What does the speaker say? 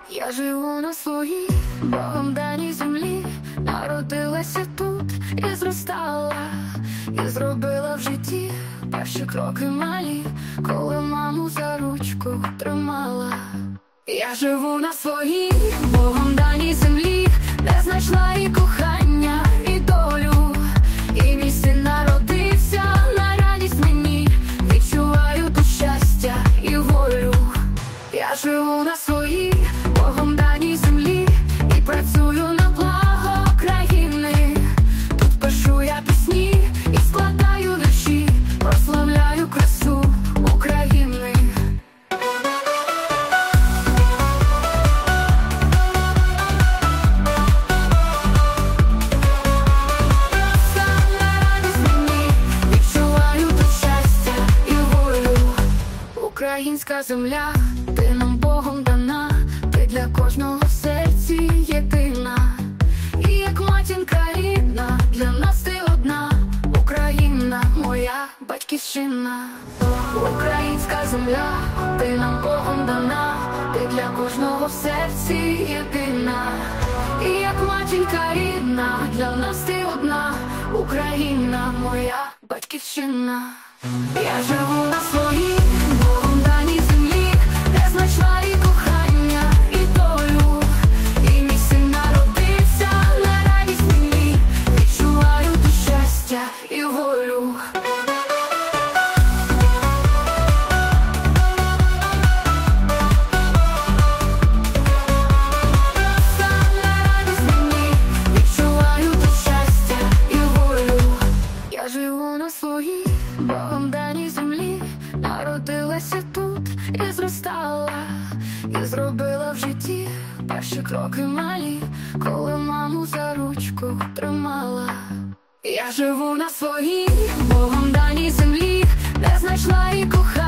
Я живу на своїй Богом даній землі, народилася тут і зростала, і зробила в житті перші кроки малі, коли маму за ручку тримала. Я живу на своїй Богом даній землі, де знайшла і кохання, і долю, і мій син народився на радість мені, відчуваю тут щастя і волю. Я живу на своїй Богом даній землі і працюю на благо країни. Тут пишу я пісні і складаю вірші, прославляю красу України. Саме радість мені, відчуваю тут щастя і волю. Українська земля, ти нам Богом дана, ти для кожного в серці єдина. І як матінка рідна, для нас ти одна, Україна моя батьківщина. Українська земля, ти нам Богом дана, ти для кожного в серці єдина. І як матінка рідна, для нас ти одна, Україна моя батьківщина. Я живу на своїй Богом даній землі, де знайшла і кохання, і долю, і мій син народився на радість мені, відчуваю тут щастя і волю. Саме радість мені, відчуваю тут щастя і волю. Я живу на своїй Богом даній землі, народилася тут і зростала, і зробила в житті перші кроки малі, коли маму за ручку тримала. Я живу на своїй Богом даній землі, де знайшла і кохання.